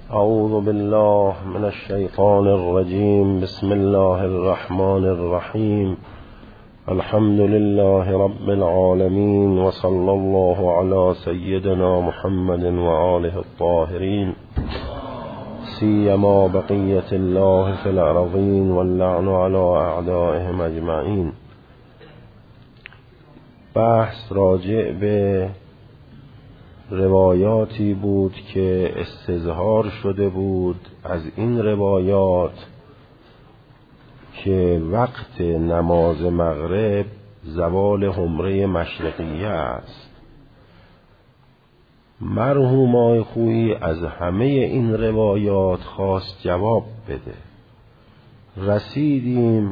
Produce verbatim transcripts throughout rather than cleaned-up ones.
اعوذ بالله من الشیطان الرجیم. بسم الله الرحمن الرحیم. الحمد لله رب العالمین و صلی الله علی سیدنا محمد و آله الطاهرین، سیما بقیة الله فی الارضین واللعن علی اعدائهم اجمعین. بحث راجع به روایاتی بود که استظهار شده بود از این روایات که وقت نماز مغرب زوال حمره مشرقیه است. مرحوم آقای خویی از همه این روایات خواست جواب بده. رسیدیم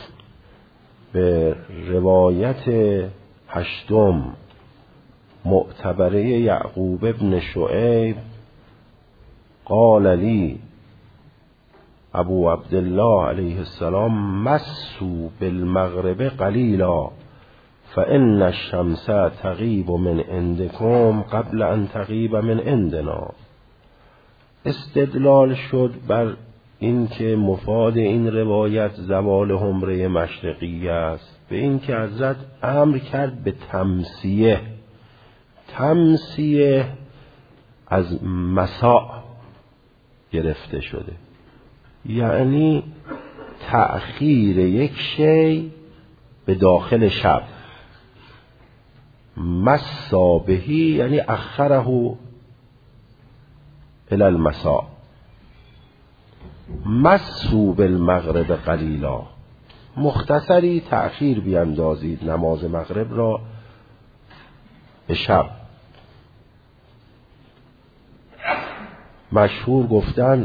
به روایت هشتم، معتبره یعقوب ابن شعیب. قال لی ابو عبدالله علیه السلام مسوا بالمغرب قلیلا فإن الشمس تغیب من عندکم قبل ان تغیب من عندنا. استدلال شد بر این که مفاد این روایت زوال حمره مشرقی است، به این که حضرت امر کرد به تمسیه. تمسیه از مساء گرفته شده، یعنی تأخیر یک شی به داخل شب. مسا بهی یعنی اخره الی المساء. مسو بالمغرب قلیلا، مختصری تأخیر بیندازید نماز مغرب را به شب. مشهور گفتن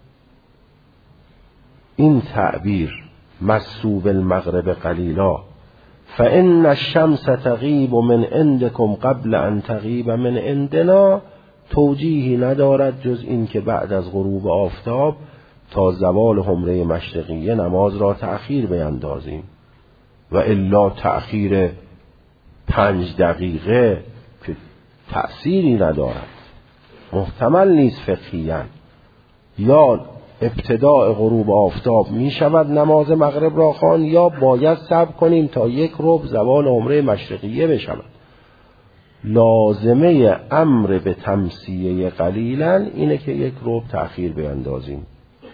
این تعبیر مسو بالمغرب قلیلا فإن الشمس تغیب من عندکم قبل ان تغیب من عندنا توجیهی ندارد جز این که بعد از غروب آفتاب تا زوال حمره مشرقیه نماز را تأخیر بیندازیم، و الا تأخیر پنج دقیقه که تأثیری ندارد، محتمل نیست فقهیاً. یا ابتداء غروب آفتاب می شود نماز مغرب را خوان، یا باید صبر کنیم تا یک ربع زوال عمره مشرقیه بشود. لازمه امر به تمسیه قلیلاً اینه که یک ربع تأخیر بیندازیم،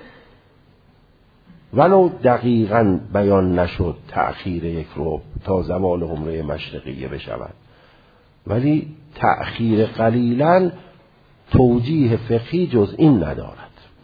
ولو دقیقاً بیان نشد تأخیر یک ربع تا زوال عمره مشرقیه بشود، ولی تأخیر قلیلاً توجیه فقهی جز این ندارد.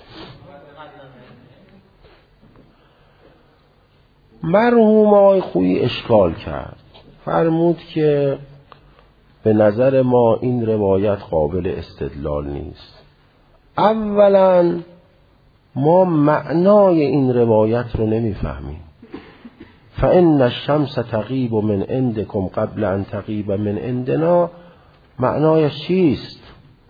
مرحوم آقای خویی اشکال کرد، فرمود که به نظر ما این روایت قابل استدلال نیست. اولا ما معنای این روایت رو نمیفهمیم. فإن الشمس تغیب من عندکم قبل ان تغیب من عندنا معنایش چیست؟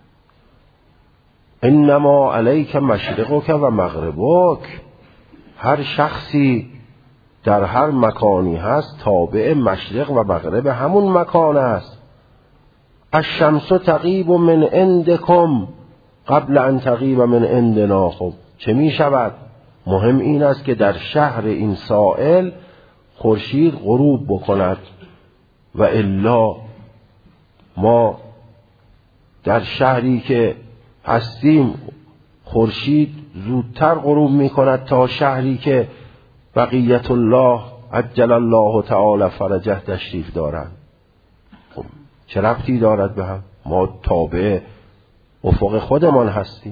انما علیک مشرقک و مغربک. هر شخصی در هر مکانی هست تابع مشرق و مغرب همون مکان است. الشمس تغیب من عندکم قبل ان تغیب من عندنا. خب چه می شود؟ مهم این است که در شهر این سائل خورشید غروب بکند، و الا ما در شهری که هستیم خورشید زودتر غروب می کند تا شهری که بقیت الله عجل الله تعالی فرجه تشریف دارند. خب چه ربطی دارد به هم؟ ما تابع افق خودمان هستیم.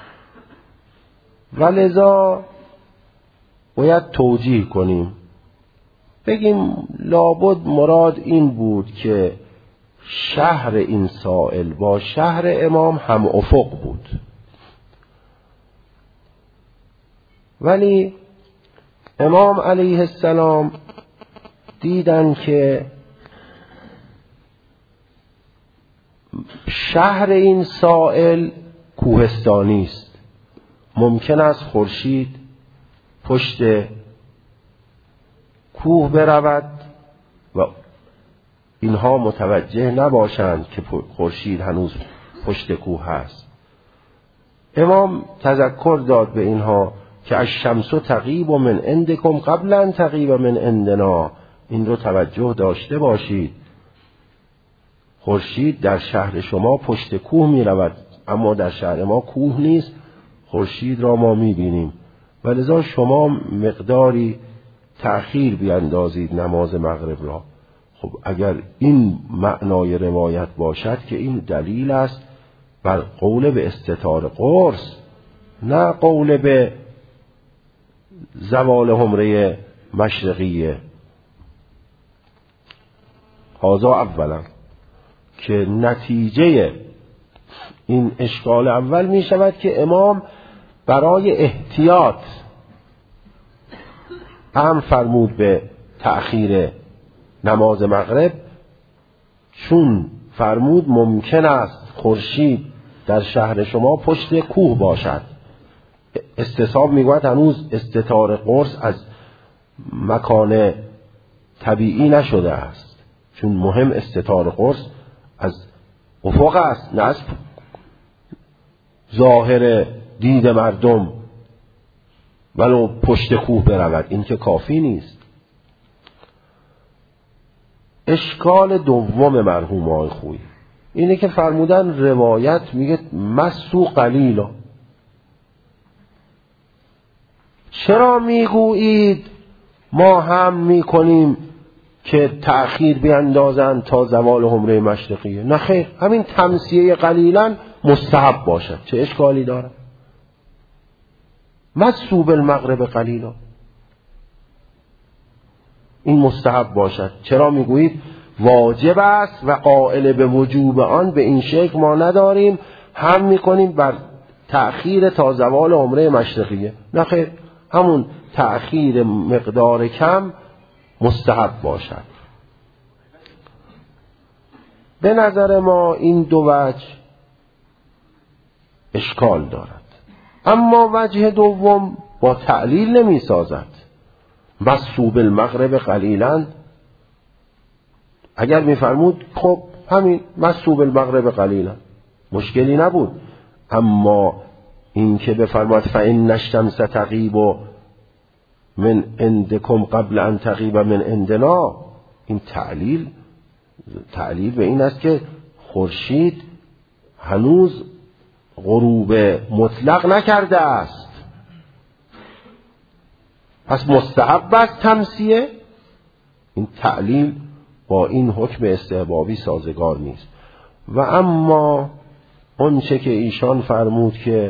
ولذا باید توجیه کنیم، بگیم لابد مراد این بود که شهر این سائل با شهر امام هم افق بود، ولی امام علیه السلام دیدن که شهر این سائل کوهستانی است، ممکن است خورشید پشت کوه برود و اینها متوجه نباشند که خورشید هنوز پشت کوه هست. امام تذکر داد به اینها که الشمس تغیب من عندکم قبل ان تغیب من عندنا. این رو توجه داشته باشید. خورشید در شهر شما پشت کوه می رود، اما در شهر ما کوه نیست، خورشید را ما می بینیم. ولذا شما مقداری تأخیر بیاندازید نماز مغرب را. خب اگر این معنای روایت باشد که این دلیل است بر قول به استتار قرص، نه قول به زوال حمره مشرقیه. هذا اولا، که نتیجه این اشکال اول می شود که امام برای احتیاط امر فرمود به تأخیر نماز مغرب، چون فرمود ممکن است خورشید در شهر شما پشت کوه باشد. استصحاب میگوید هنوز استتار قرص از مکان طبیعی نشده است، چون مهم استتار قرص از افق است، نه از ظاهر دید مردم ولو پشت کوه برود، این که کافی نیست. اشکال دوم مرحوم آقای خویی اینه که فرمودن روایت میگه مسو قلیلا. چرا میگویید ما هم میکنیم که تأخیر بیندازن تا زوال حمره مشرقیه؟ نه خیر، همین تمسیه قلیلا مستحب باشد، چه اشکالی داره؟ مسو بالمغرب قلیلا، این مستحب باشد. چرا میگویید واجب است و قائل به وجوب آن به این شکل ما نداریم، هم میکنیم بر تأخیر تا زوال عمره مشرقیه؟ نه خیر، همون تأخیر مقدار کم مستحب باشد. به نظر ما این دو وجه اشکال دارد، اما وجه دوم با تعلیل نمی سازد. مسو بالمغرب قلیلا، اگر میفرمود خب همین مسو بالمغرب قلیلا مشکلی نبود، اما این که بفرماد فإن الشمس تغیب من عندکم قبل ان تغیب من عندنا، این تعلیل تعلیل به این است که خورشید هنوز غروب مطلق نکرده است، پس مستحب است تمسیه. این تعلیل با این حکم استحبابی سازگار نیست. و اما اونچه که ایشان فرمود که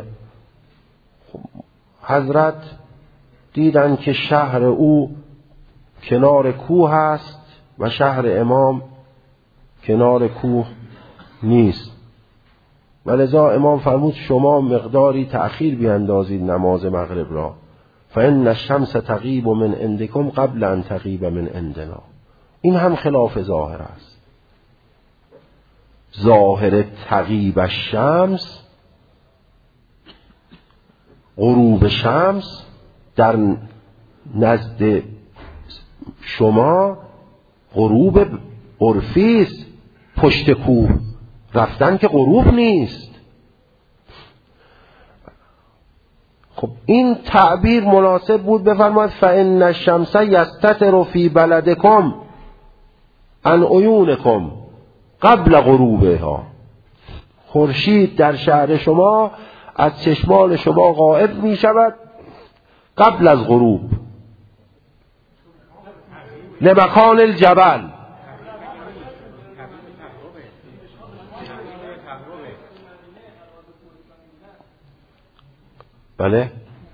حضرت دیدن که شهر او کنار کوه است و شهر امام کنار کوه نیست، ولذا امام فرمود شما مقداری تأخیر بیاندازید نماز مغرب را. فإن الشمس تغیب من عندکم قبل ان تغیب من عندنا. این هم خلاف ظاهر است. ظاهر تغیب الشمس، غروب شمس، در نزد شما غروب عرفی است، پشت کوه رفتن که غروب نیست. خب این تعبیر مناسب بود بفرماید فإن الشمس یستتر فی بلدکم عن عیونکم قبل غروبها. خورشید در شهر شما از چشمان شما غائب می شود قبل از غروب. لمکان الجبل، بله،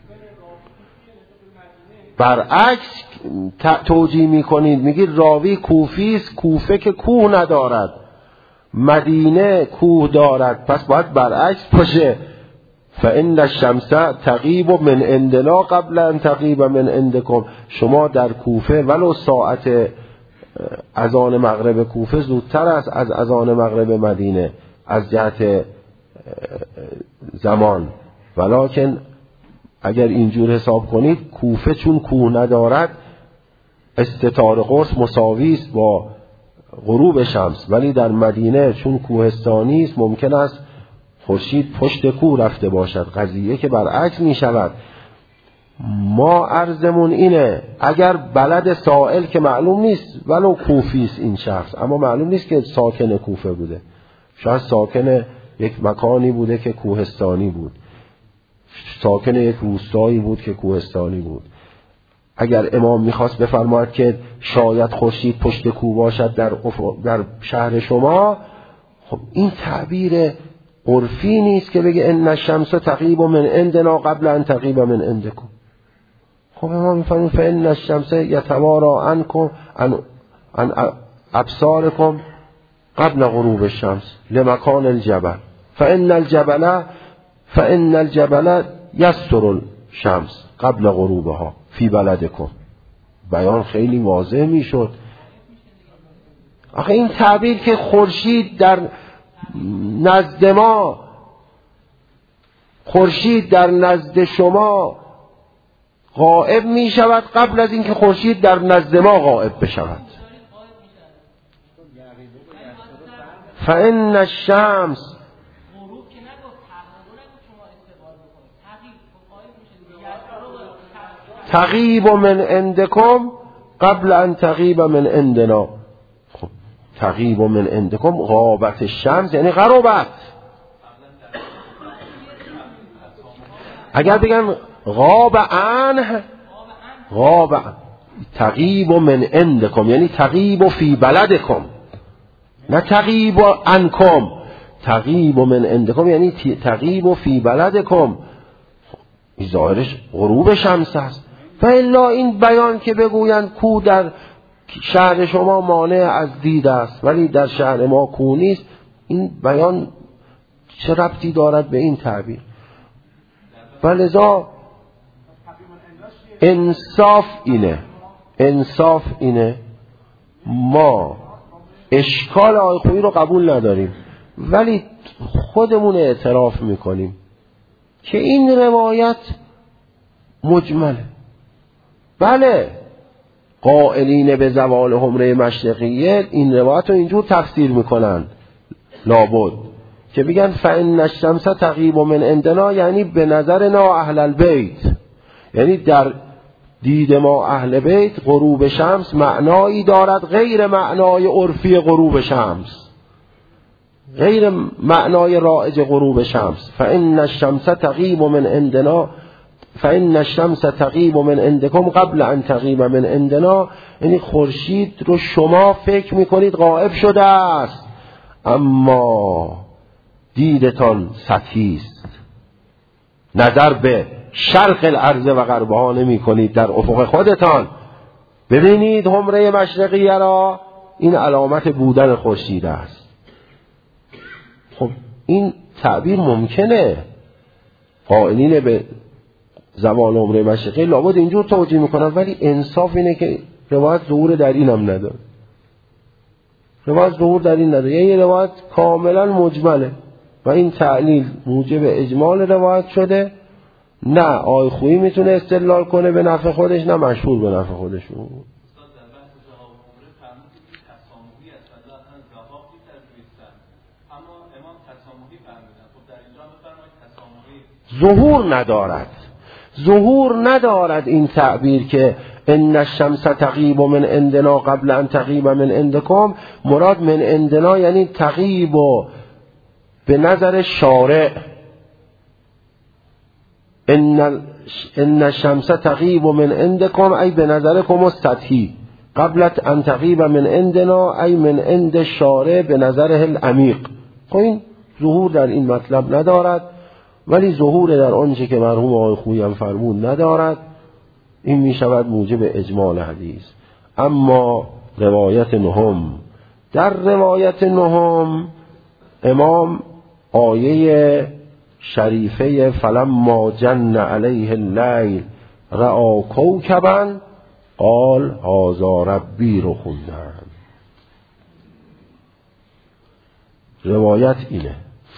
برعکس توجیه میکنید، میگید راوی کوفی است، کوفه که کوه ندارد، مدینه کوه دارد، پس باید برعکس باشه. فإن الشمس تغیب من عندنا قبل ان تغیب من عندکم. شما در کوفه ولو ساعت اذان مغرب کوفه زودتر است از اذان مغرب مدینه از جهت زمان، ولکن اگر اینجور حساب کنید کوفه چون کوه ندارد استتار قرص مساوی است با غروب شمس، ولی در مدینه چون کوهستانی است ممکن است خورشید پشت کو رفته باشد، قضیه که برعکس می شود. ما عرضمون اینه اگر بلد سائل که معلوم نیست ولو کوفی است این شخص، اما معلوم نیست که ساکن کوفه بوده، شاید ساکن یک مکانی بوده که کوهستانی بود، ساکن یک روستایی بود که کوهستانی بود. اگر امام میخواست بفرماید که شاید خورشید پشت کو باشد در, در شهر شما، خب این تعبیر عرفی نیست که بگه ان الشمس تغیب من عندنا قبل ان تغیب من عندکم. خب امام میفرماید فان الشمس یتوارا عنکم عن عن ابصارکم قبل غروب الشمس لمکان الجبل فان الجبل فان الجبل یستر الشمس قبل غروبها فی بلدکم. بیان خیلی واضح میشد. آخه این تعبیر که خورشید در نزد ما، خورشید در نزد شما غائب می شود قبل از اینکه خورشید در نزد ما غائب بشود. فإن الشمس تغیب من عندکم قبل ان تغیب من عندنا. خب تغیب من عندکم غابت الشمس یعنی غربت. اگر بگن غاب عنه، غاب تغیب من عندکم یعنی تغیب فی بلدکم، نه تغیب عنکم. تغیب من عندکم یعنی تغیب فی بلدکم. این ظاهرش غروب شمس است. و الا این بیان که بگویند کو در شهر شما مانع از دید است ولی در شهر ما کو نیست، این بیان چه ربطی دارد به این تعبیر؟ ولذا انصاف اینه، انصاف اینه ما اشکال آقای خویی رو قبول نداریم ولی خودمون اعتراف میکنیم که این روایت مجمله. بله قائلین به زوال حمره مشرقیه این روایت رو اینجور تفسیر میکنن لابد که بگن فإن الشمس تغیب من عندنا یعنی به نظر نا اهل البیت، یعنی در دید ما اهل بیت غروب شمس معنایی دارد غیر معنای عرفی غروب شمس، غیر معنای رائج غروب شمس. فإن الشمس تغیب من عندنا فإن الشمس تغیب من عندکم قبل ان تغیب من عندنا، یعنی خورشید رو شما فکر میکنید غائب شده است اما دیدتان سطحی است، نظر به شرق الارض و غربها نمی کنید در افق خودتان. ببینید حمره مشرقیه را، این علامت بودن خورشید است. خب این تعبیر ممکنه، قائلین به زوال حمره مشرقی لابد اینجور توجیه میکنن، ولی انصاف اینه که روایت ظهور در این هم نداره، روایت ظهور در این نداره، یعنی روایت کاملا مجمله و این تعلیل موجب اجمال روایت شده. نه آقای خویی میتونه استدلال کنه به نفع خودش، نه مشهور به نفع خودش. ظهور ندارد، ظهور ندارد این تعبیر که ان الشمس تغیب من عندنا قبل ان تغیب من عندکم. مراد من عندنا یعنی تغیب به نظر شارع، ان ان الشمس تغیب من عندکم ای به نظرکم السطحی قبل ان تغیب من عندنا ای من عند الشارع به نظره العمیق. خب این ظهور در این مطلب ندارد، ولی ظهور در آنچه که مرحوم آقای خویی هم فرمود ندارد. این می شود موجب اجمال حدیث. اما روایت نهم، در روایت نهم امام آیه شریفه فلما جن علیه اللیل رأى کوکبا قال هذا ربی رو خوندن. روایت اینه.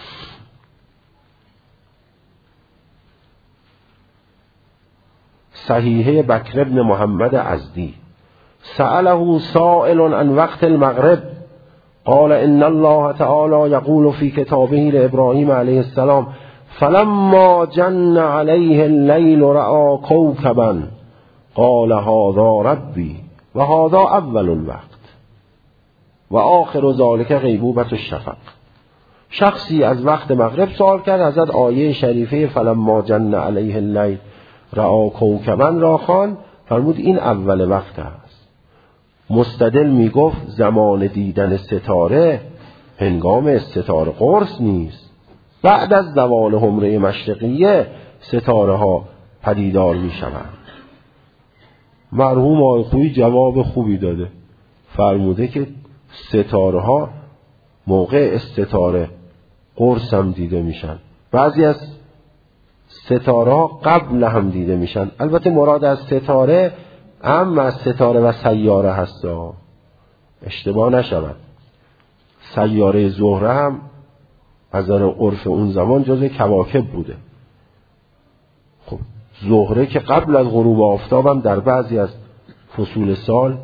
صحیحه بکر ابن محمد ازدی سأله سائل عن وقت المغرب قال ان الله تعالی یقول فی کتابه لابراهیم علیه السلام فلما جن علیه اللیل رأى کوکبا قال هذا ربی و هذا اول الوقت و آخر ذلك غیبوبة الشفق. شخصی از وقت مغرب سوال کرد، حضرت آیه شریفه فلما جن علیه اللیل رأى کوکبا را خوان، فرمود این اول وقت است. مستدل میگفت زمان دیدن ستاره هنگام استتار قرص نیست، بعد از زوال حمره مشرقیه ستاره ها پدیدار می شوند. مرحوم آقای خویی جواب خوبی داده، فرموده که ستاره ها موقع استتاره قرص هم دیده میشن، بعضی از ستاره ها قبل هم دیده میشن. البته مراد از ستاره اما از ستاره و سیاره هست، اشتباه نشود. سیاره زهره هم از نظر عرف اون زمان جزء کواکب بوده. خب زهره که قبل از غروب آفتاب هم در بعضی از فصول سال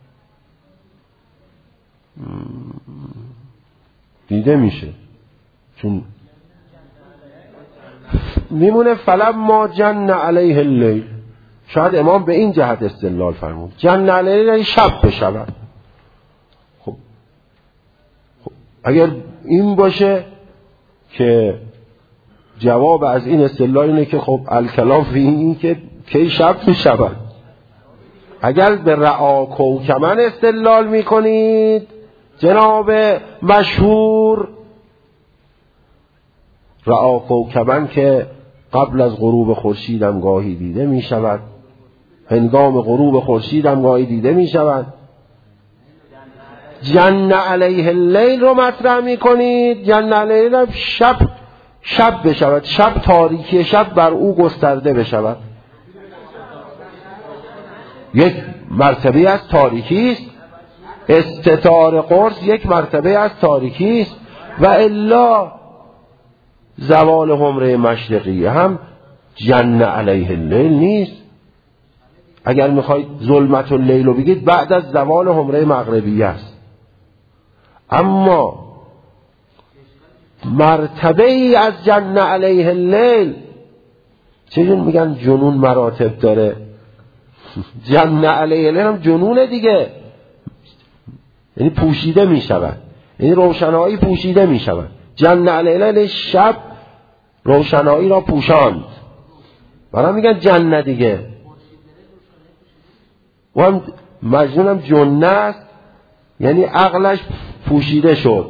دیده میشه، چون میمونه فلما جن علیه اللیل. شاید امام به این جهت استدلال فرمود جن علیه اللیل شب بشود. خب خب اگر این باشه که جواب از این استدلال اینه که خب الکلام فی این که کی شب میشود. اگر به رعا کوکمن استدلال میکنید جناب مشهور، رعا کوکبن که قبل از غروب خورشید هم گاهی دیده می شود، هنگام غروب خورشید هم گاهی دیده می شود. جن علیه اللیل رو مطرح می کنید، جن علیه اللیل شب شب بشود، شب تاریکی شب بر او گسترده بشود. یک مرتبه از تاریکی است، استتار قرص یک مرتبه از تاریکی است، و الا زوال حمره مشرقی هم جن علیه اللیل نیست. اگر میخواید ظلمت اللیل رو بگید بعد از زوال حمره مغربی است. اما مرتبه ای از جن علیه اللیل، چون میگن جنون مراتب داره، جن علیه اللیل هم جنونه دیگه، یعنی پوشیده می شود، یعنی روشنایی پوشیده می شود. جن علیه اللیل شب روشنایی را پوشاند، برای میگن جن دیگه. و هم مجنون هم جنه است، یعنی عقلش پوشیده شد.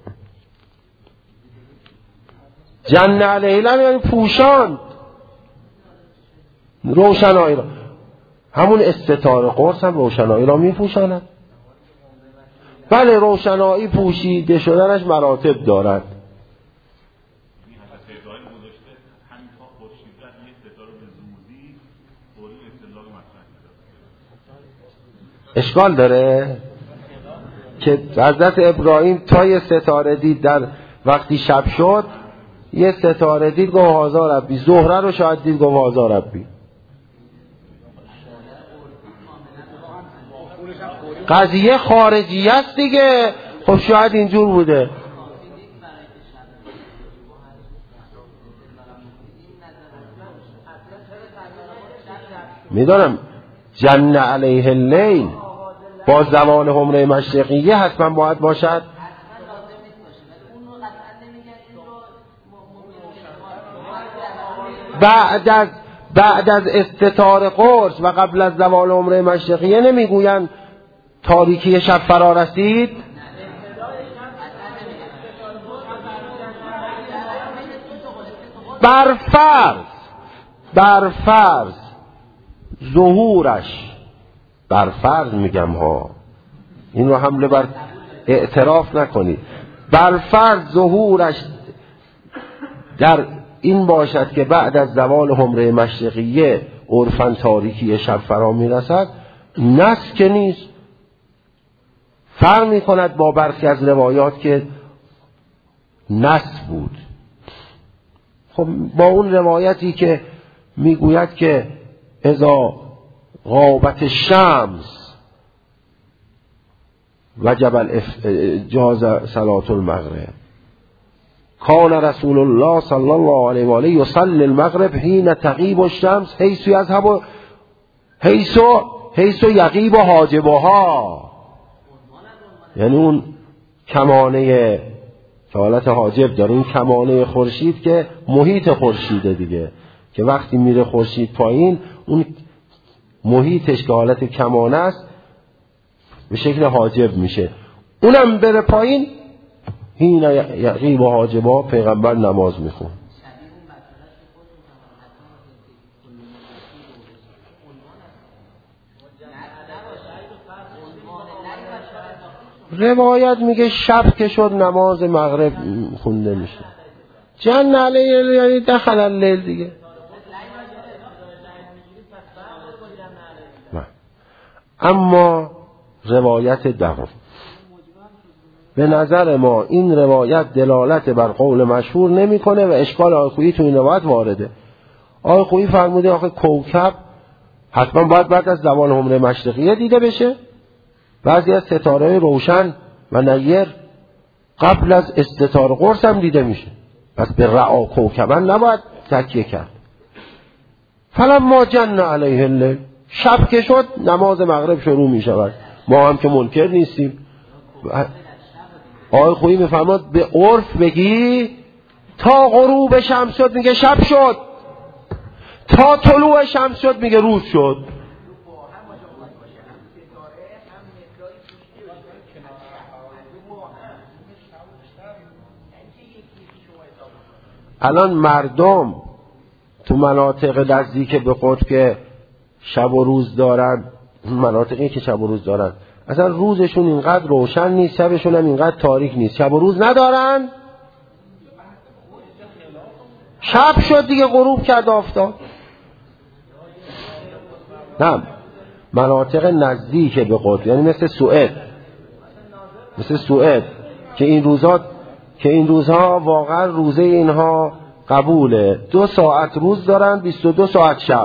جن علیه اللیل یعنی پوشاند روشنایی را. همون استتار قرص هم روشنایی را می پوشاند. بله روشنایی پوشیده شدنش مراتب دارد. اشکال داره که حضرت ابراهیم تا یه ستاره دید، در وقتی شب شد یه ستاره دید گفت هذا ربی، زهره رو شاید دید گفت هذا ربی. قضیه خارجی است دیگه. خب شاید اینجور بوده. میدونم جن علیه اللیل با زوال حمره مشرقیه حتما باید باشد. بعد از بعد از استتار قرص و قبل از زوال حمره مشرقیه نمیگویند تاریکی شب فرا رسید. برفرض برفرض ظهورش، برفرض میگم ها، این رو حمله بر اعتراف نکنید، برفرض ظهورش در این باشد که بعد از زوال حمره مشرقیه عرفاً تاریکی شب فرا میرسد، نس که نیست. فرق می کند با برخی از روایات که نس بود. خب با اون روایتی که میگوید که اذا غابت الشمس وجب جاز صلاة المغرب. کان رسول الله صلی الله علیه و آله یصلی المغرب حین تغیب الشمس حیث یذهب حیث حیث یغیب حاجبها. یعنی اون کمانه که حالت حاجب داره، این کمانه خورشید که محیط خورشیده دیگه، که وقتی میره خورشید پایین اون محیطش که حالت کمانه است به شکل حاجب میشه، اونم بره پایین. هین یغیب حاجبها، پیغمبر نماز میخون. روایت میگه شب که شد نماز مغرب خونده میشه. جن علیه یعنی دخل اللیل دیگه. نه. اما روایت دهم، به نظر ما این روایت دلالت بر قول مشهور نمیکنه و اشکال آقای خویی تو این روایت وارده. آقای خویی فرموده آخه کوکب حتما باید بعد از زوال حمره مشرقیه دیده بشه. بعضی از ستاره روشن و نیر قبل از استتار قرص هم دیده میشه، پس به رعا کوکبن نباید تکیه کرد. فلما جن علیه اللیل، شب که شد نماز مغرب شروع میشود. ما هم که منکر نیستیم. آقای خویی میفرماد به عرف بگی تا غروب شمس شد میگه شب شد، تا طلوع شمس شد میگه روز شد. الان مردم تو مناطق نزدیک به قطب که شب و روز دارن، مناطقی که شب و روز دارن، اصلا روزشون اینقدر روشن نیست، شبشون هم اینقدر تاریک نیست. شب و روز ندارن، شب شد دیگه، غروب کرد آفتاب. نه، مناطق نزدیک به قطب یعنی مثل سوئد، مثل سوئد که این روزا که این روزها واقعا روزه اینها قبوله، دو ساعت روز دارن، بیست و دو ساعت شب.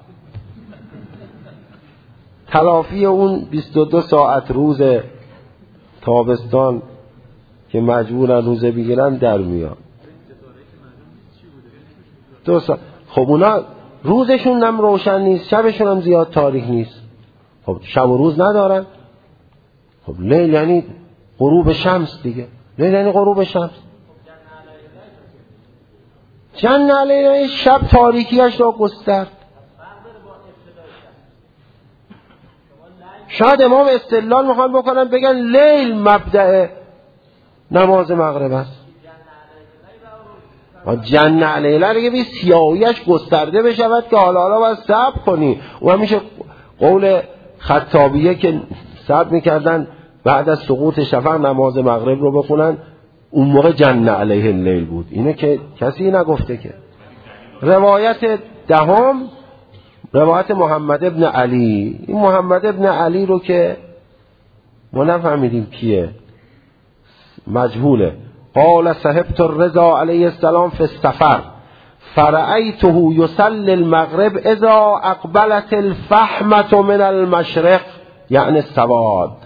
تلافی اون بیست و دو ساعت روز تابستان که مجبورن روزه بگیرن در میاد. دو ساعت. خب اونا روزشون هم روشن نیست، شبشون هم زیاد تاریک نیست. خب شب و روز ندارن. خب لیل یعنی غروب شمس دیگه. لیل یعنی غروب شمس. جن علیه شب تاریکیش را گسترد. شاید امام استدلال میخوان بکنن بگن لیل مبدأ نماز مغرب است. جن علیه دیگه بی سیاهیش گسترده بشود که حالا حالا باید صبر کنی. و همیشه قول خطابیه که صبر میکردن بعد از سقوط شفق نماز مغرب رو بخونن، اون موقع جن علیه اللیل بود. اینه که کسی نگفته. که روایت دهم روایت محمد ابن علی. این محمد ابن علی رو که ما نفهمیدیم کیه، مجهوله. قال صحبت الرضا علیه السلام فی السفر فرأیته یصلی المغرب اذا اقبلت الفحمة من المشرق، یعنی السواد.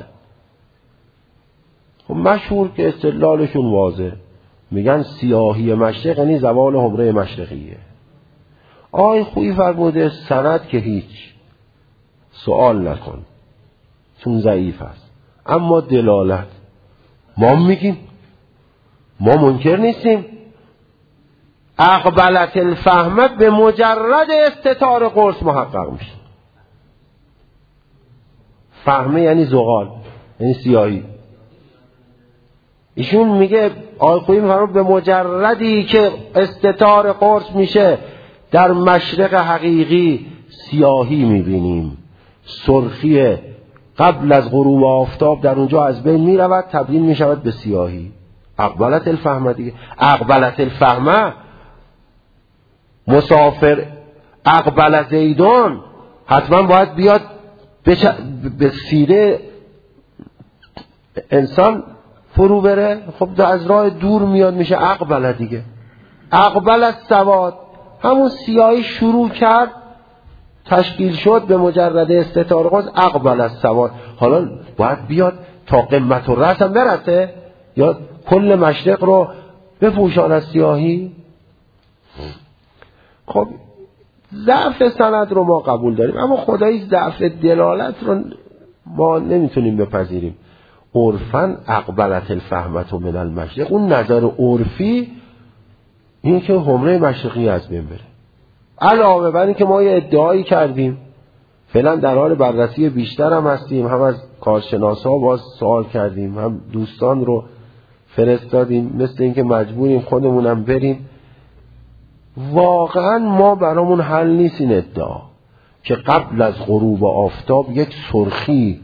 خب مشهور که استدلالشون واضح، میگن سیاهی مشرق یعنی زوال حمره مشرقیه. آی خویی فرموده سند که هیچ سوال نکن چون ضعیف است، اما دلالت ما میگیم، ما منکر نیستیم. اقبلت الفهمت به مجرد استتار قرص محقق میشه. فهمه یعنی زغال، یعنی سیاهی. ایشون میگه آقای خویی میفرماید به مجردی که استتار قرص میشه در مشرق حقیقی سیاهی میبینیم، سرخی قبل از غروب آفتاب در اونجا از بین میرود، تبدیل میشود به سیاهی. اقبلت الفهمه دیگه. اقبلت الفهمه مسافر اقبل زیدون حتما باید بیاد به سینه انسان فرو بره. خب از راه دور میاد میشه اقبل دیگه. اقبل از سواد همون سیاهی شروع کرد تشکیل شد به مجرد استتار قرص. اقبل از سواد حالا باید بیاد تا قمت و رأس هم برسه یا کل مشرق رو بپوشان از سیاهی؟ خب ضعف سند رو ما قبول داریم، اما خدایی ضعف دلالت رو ما نمیتونیم بپذیریم. عرفاً اقبلت الفهمت من المشرق، اون نظر عرفی این که حمره مشرقی از بین بره. علاوه بر این که ما یه ادعایی کردیم، فعلا در حال بررسی بیشتر هم هستیم، هم از کارشناسا باز سوال کردیم، هم دوستان رو فرستادیم، مثل این که مجبوریم خودمونم بریم. واقعا ما برامون حل نیست این ادعا که قبل از غروب آفتاب یک سرخی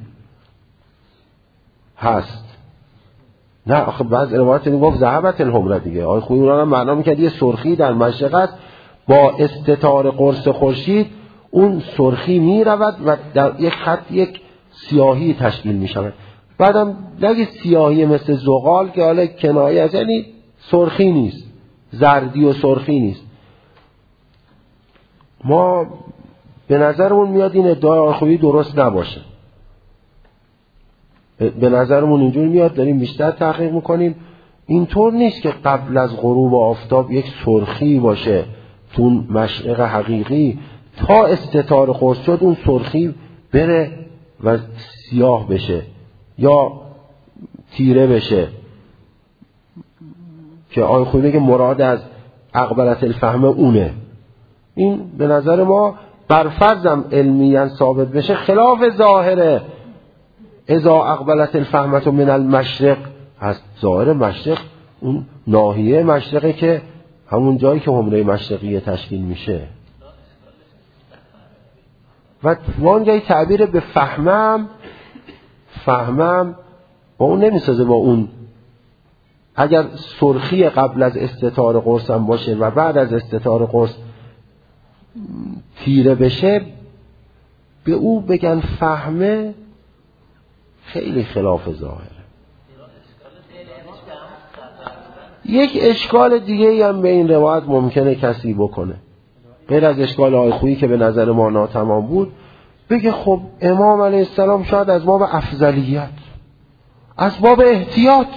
هست. نه آخه بعض روایات این گفت ذهبت الحمره دیگه، آقای خویی اونها هم معنا میکرد یه سرخی در مشرق است، با استتار قرص خورشید اون سرخی میرود و در یک خط یک سیاهی تشکیل میشود. بعدم نگه سیاهی مثل زغال که حالا کنایه است، یعنی سرخی نیست، زردی و سرخی نیست. ما به نظرمون میاد این ادعای آقای خویی درست نباشه، به نظرمون اینجور میاد، داریم بیشتر تحقیق میکنیم، اینطور نیست که قبل از غروب آفتاب یک سرخی باشه تو مشرق حقیقی، تا استتار قرص شد اون سرخی بره و سیاه بشه یا تیره بشه، که آقای خویی که مراد از اقبلت الفهم اونه. این به نظر ما برفرضم علمیاً ثابت بشه خلاف ظاهره اذا اقبلت الفهمت من المشرق از ظاهر مشرق اون ناحیه مشرقه که همون جایی که حمره مشرقی تشکیل میشه. و وانگهی تعبیر به فهمم فهمم با اون نمیسازه، با اون اگر سرخی قبل از استتار قرص هم باشه و بعد از استتار قرص تیره بشه به او بگن فهمه، خیلی خلاف ظاهره. یک اشکال دیگه هم به این روایت ممکنه کسی بکنه غیر از اشکال آقای خویی که به نظر ما ناتمام بود، بگه خب امام علیه السلام شاید از باب افضلیت، از باب احتیاط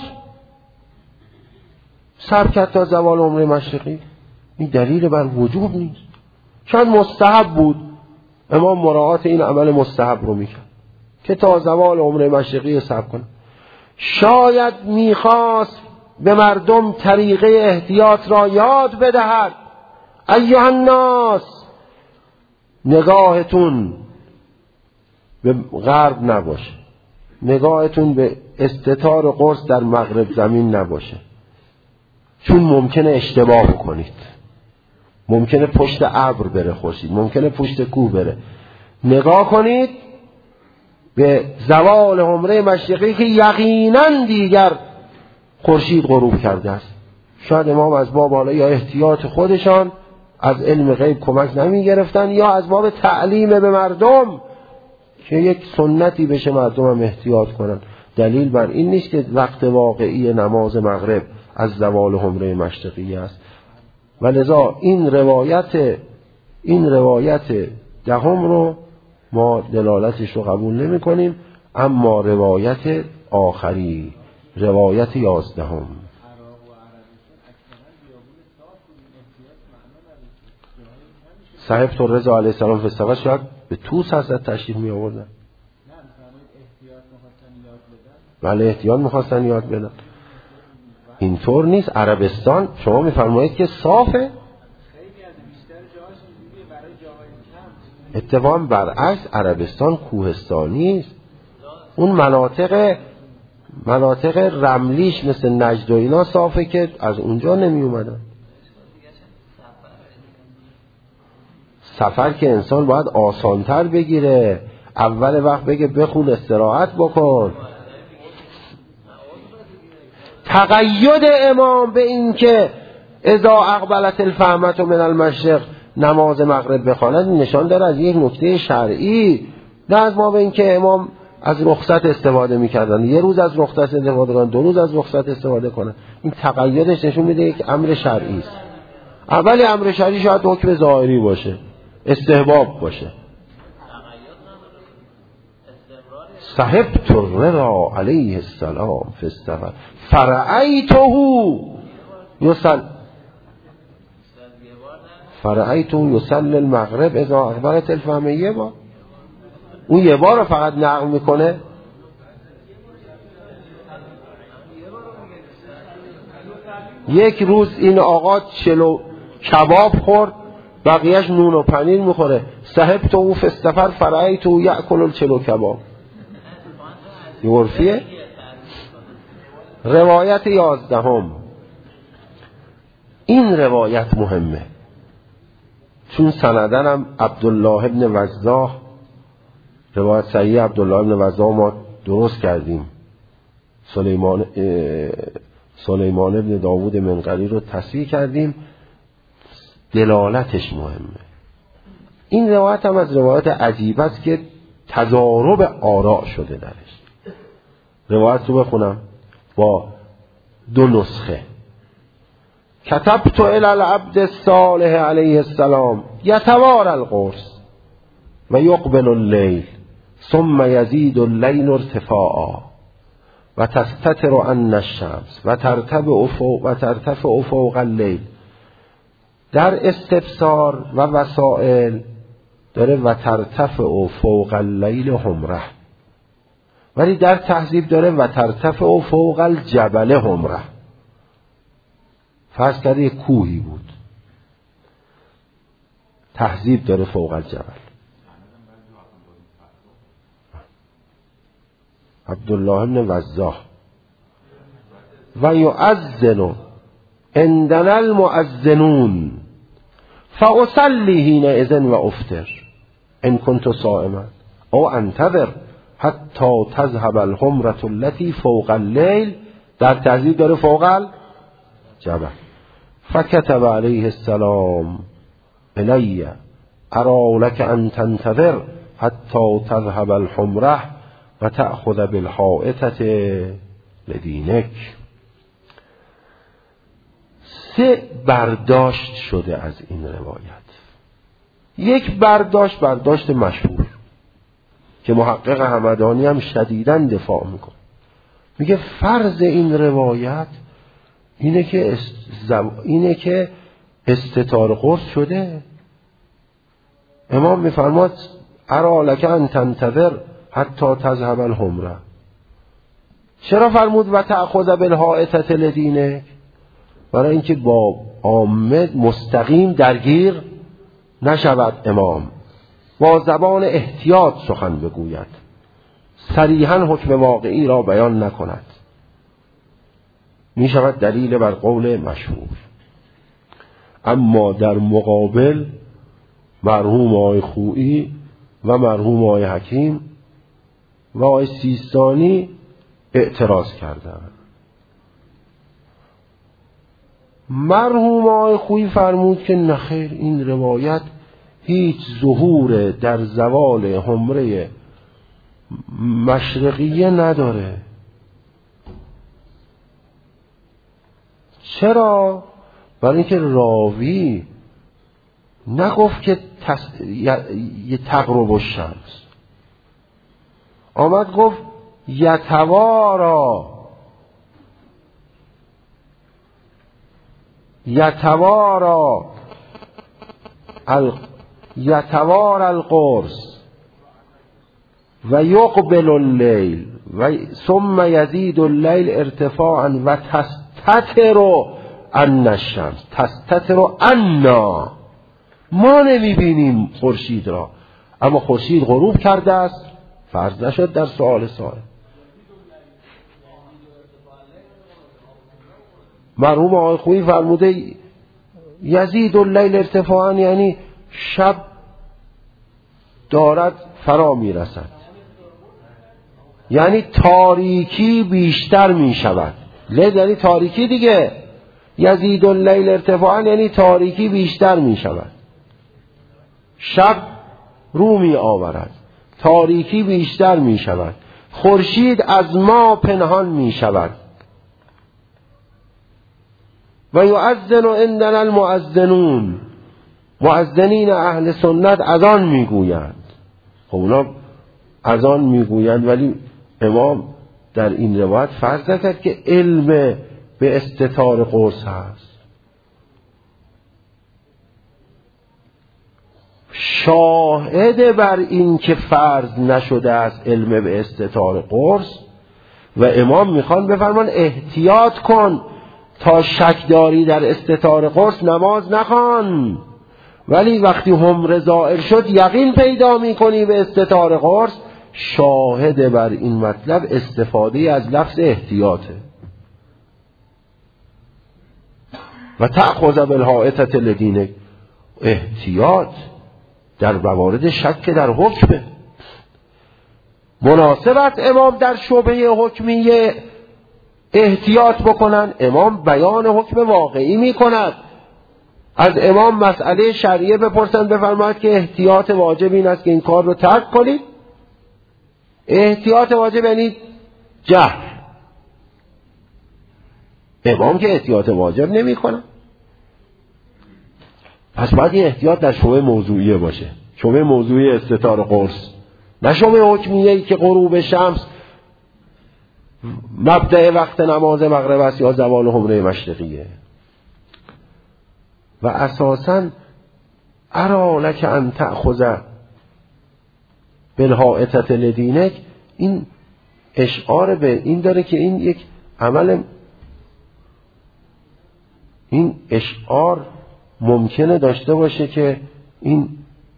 صبر کرد تا زوال عمره مشرقی. این دلیل بر وجوب نیست، شاید مستحب بود، امام مراعات این عمل مستحب رو میکرد که تا زوال عمره مشرقی صبر کنه. شاید میخواست به مردم طریقه احتیاط را یاد بدهد. ایها الناس، نگاهتون به غرب نباشه، نگاهتون به استتار قرص در مغرب زمین نباشه، چون ممکنه اشتباه کنید، ممکنه پشت ابر بره خورشید، ممکنه پشت کوه بره. نگاه کنید به زوال عمره مشرقی که یقینا دیگر خورشید غروب کرده است. شاید امام از باب حالا یا احتیاط خودشان از علم غیب کمک نمی گرفتن، یا از باب تعلیم به مردم که یک سنتی بشه مردم هم احتیاط کنن. دلیل بر این نیست که وقت واقعی نماز مغرب از زوال عمره مشرقی است. ولذا این روایت این روایت دهم رو ما دلالتش رو قبول نمی کنیم، اما روایت آخری، روایت یازدهم، صاحب رضا علیه السلام فستقه شاید به توس حضرت تشریف می آوردن. بله احتیاط میخواستن یاد بدن. اینطور نیست. عربستان شما میفرمایید که صافه، اتفاقا برعکس عربستان کوهستانی است. اون مناطق مناطق رملیش مثل نجد و اینا صافه که از اونجا نمی اومدن. سفر که انسان باید آسانتر بگیره، اول وقت بگه بخون استراحت بکن. تقید امام به این که اذا اقبلت الفهمت من المشرق نماز مغرب بخواند نشان داره از یک نکته شرعی، نه از ما به این که امام از رخصت استفاده میکردن، یه روز از رخصت استفاده کنن، دو روز از رخصت استفاده کنن. این تقییدش نشون میده یک امر شرعی است. اولی امر شرعی شاید حکم ظاهری باشه، استحباب باشه. صحبت الرضا علیه السلام فی السفر فرأیته یصل فرأیته یصلی المغرب اذا اقبلت الفهم. یه بار اون یه بار رو فقط نقل میکنه. یک روز این آقا چلو کباب خورد، بقیهش نون و پنیر میخوره. صحبت او فی السفر فرأیت او یأکل الچلو کباب. این عرفیه. روایت یازدهم. این روایت مهمه چون سندن هم عبدالله ابن وضاح، روایت صحیح عبدالله ابن وضاح ما درست کردیم. سلیمان سلیمان ابن داوود منقری رو تصحیح کردیم. دلالتش مهمه. این روایت هم از روایت عجیب است که تضارب آراء شده درش. روایت رو بخونم با دو نسخه. کتبت الی العبد الصالح علیه السلام یتوارى القرص و یقبل اللیل ثم یزید اللیل ارتفاعا و تستتر عن الشمس و ترتفع فوق و ترتفع فوق اللیل. در استفسار و وسائل داره و ترتفع فوق اللیل حمره، ولی در تهذیب داره و ترتفع فوق الجبل حمره. فرض کرده یک کوهی بود، تهذیب داره فوق الجبل. عبدالله ابن وضاح. و یؤذن عندنا المؤذنون فاصلی حینئذ و افطر ان كنت صائما او انتظر حتی تذهب الحمرة التي فوق الليل. در تهذیب داره فوق الجبل. فكتب علیه السلام الی ارى لك ان تنتظر حتی تذهب الحمرة و تأخذ بالحائطة لدینک. سه برداشت شده از این روایت. یک برداشت برداشت مشهور که محقق همدانی هم شدیداً دفاع میکنه. میگه فرض این روایت اینه که است... اینه که استتار قرص شده. امام میفرماد ارى لك ان تنتظر حتی تذهب الحمره. چرا فرمود و تأخذ بالحائطة لدینک؟ برای اینکه با عامه مستقیم درگیر نشود، امام با زبان احتیاط سخن بگوید، صریحاً حکم واقعی را بیان نکند. می شود دلیل بر قول مشهور. اما در مقابل مرحوم آقای خویی و مرحوم آقای حکیم و آقای سیستانی اعتراض کردند. مرحوم آقای خویی فرمود که نخیر، این روایت هیچ ظهور در زوال حمره مشرقیه نداره. چرا؟ برای اینکه راوی نگفت که تس... یه تقرب الشمس، آمد گفت یتوارا یتوارا ال... یتوارا القرص و یقبل اللیل و ثم یزید اللیل ارتفاعا و تستتر عن الشمس. تستتر عنا، ما نمیبینیم خورشید را، اما خورشید غروب کرده است، فرض نشد در سؤال سائل. مرحوم آقای خویی فرموده یزید اللیل ارتفاعا یعنی شب دارد فرا میرسد، یعنی تاریکی بیشتر می شود. لیل یعنی تاریکی دیگه. یزید اللیل ارتفاعا یعنی تاریکی بیشتر می شود، شب رو می آورد، تاریکی بیشتر می شود، خورشید از ما پنهان می شود. و یؤذن عندنا از آن میگویند، ولی امام در این روایت فرض نکرد که علم به استتار قرص هست. شاهد بر این که فرض نشده است علم به استتار قرص و امام میخوان بفرمان احتیاط کن تا شک داری در استتار قرص نماز نخوان، ولی وقتی حمره ظاهر شد یقین پیدا میکنی به استتار قرص. شاهد بر این مطلب استفاده از لفظ احتیاطه. و تأخذ بالحائطة لدینک، احتیاط در موارد شک در حکمه. مناسبت امام در شبهه حکمیه احتیاط بکنن، امام بیان حکم واقعی میکند. از امام مسئله شرعیه بپرسن بفرماید که احتیاط واجب این است که این کار رو ترک کنید. احتیاط واجب یعنی جهل. امام که احتیاط واجب نمی کنه. پس باید این احتیاط در شبهه موضوعیه باشه، شبهه موضوعی استتار قرص، نه شبهه حکمیه‌ای که غروب شمس مبدأ وقت نماز مغرب است یا زوال حمره مشرقیه. و اساساً ارا لک ان تأخذ بالحائطة لدینک، این اشعار به این داره که این یک عمل، این اشعار ممکنه داشته باشه که این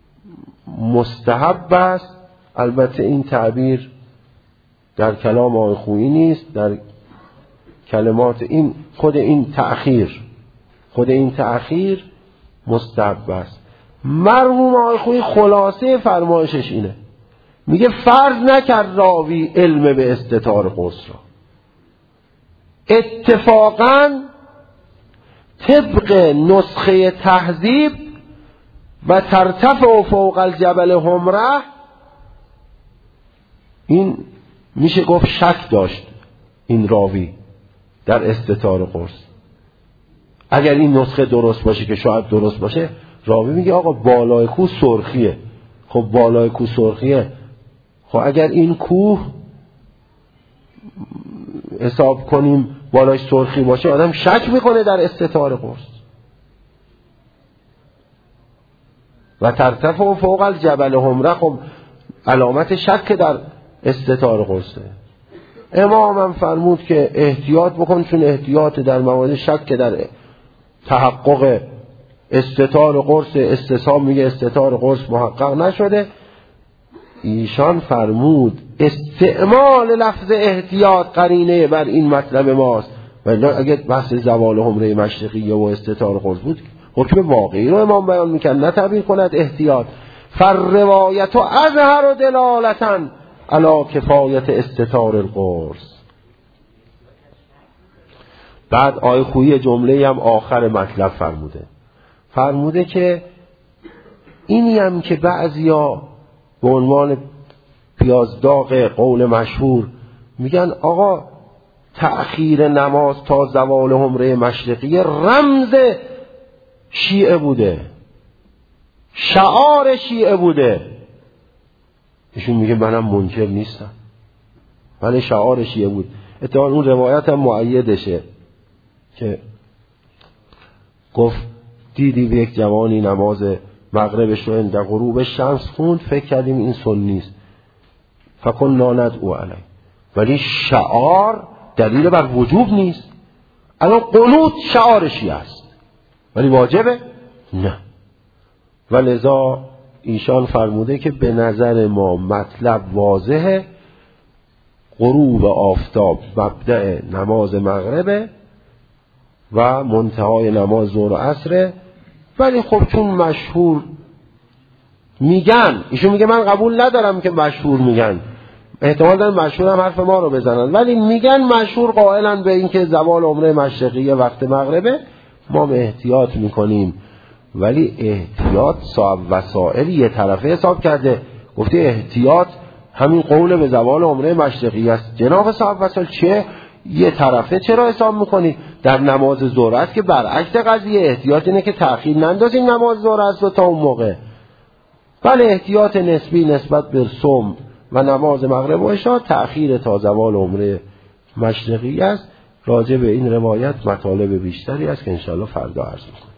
مستحب است. البته این تعبیر در کلام آقای خویی نیست، در کلمات این خود این تأخیر خود این تأخیر مستحب است. مرحوم آقای خویی خلاصه فرمایشش اینه، میگه فرض نکرد راوی علم به استتار قرص را، اتفاقاً طبق نسخه تهذیب و ترتفع فوق الجبل حمره، این میشه گفت شک داشت این راوی در استتار قرص. اگر این نسخه درست باشه که شاید درست باشه، راوی میگه آقا بالای کوه سرخیه. خب بالای کوه سرخیه، خب اگر این کوه حساب کنیم بالایش سرخی باشه، آدم شک میکنه در استتار قرص. و ترتفع فوق الجبل حمره، خب علامت شک در استتار قرصه. امام هم فرمود که احتیاط بکن، چون احتیاط در موارد شک در تحقق استتار قرص، استصحاب میگه استتار قرص محقق نشده. ایشان فرمود استعمال لفظ احتیاط قرینه بر این مطلب ماست، ولی اگر بحث زوال حمره مشرقیه و استتار قرص بود حکم واقعی رو امام بیان میکرد، نه تعبیر کند احتیاط. فالروایت اظهر دلالتا علی کفایت استتار القرص. بعد آیه خویی جمله هم آخر مطلب فرموده فرموده که اینی هم که بعضیا به عنوان پیازداغ قول مشهور میگن آقا تأخیر نماز تا زوال حمره مشرقیه رمز شیعه بوده، شعار شیعه بوده. ایشون میگه منم منکر نیستم، ولی شعار شیعه بود. اتفاقا اون روایت هم مؤیدشه که گفت دیدی به یک جوانی نماز مغربش رو اند غروب شمس خوند، فکر کردیم این سنی است، فکنا ندعو علیه، ولی شعار دلیل بر وجوب نیست. الان قنوت شعار شیعه است ولی واجبه؟ نه. ولذا ایشان فرموده که به نظر ما مطلب واضحه، غروب آفتاب مبدأ نماز مغربه و منتهای نماز ظهر و عصره. ولی خب چون مشهور میگن، ایشون میگه من قبول ندارم که مشهور میگن، احتمال داره مشهور هم حرف ما رو بزنن، ولی میگن مشهور قائلن به این که زوال عمره مشرقیه وقت مغربه، ما به احتیاط میکنیم. ولی احتیاط صاحب وسائل یه طرفه حساب کرده، گفته احتیاط همین قول به زوال عمره مشرقیه است. جناب صاحب وسائل چه یه طرفه چرا حساب میکنی؟ در نماز ظهر است که برعکس قضیه، احتیاط اینه که تأخیر نندازیم نماز ظهر است تا اون موقع. بله احتیاط نسبی نسبت به صوم و نماز مغرب و عشا تأخیر تا زوال عمره مشرقی است. راجع به این روایت مطالب بیشتری است که انشاءالله فردا عرض می‌کنم.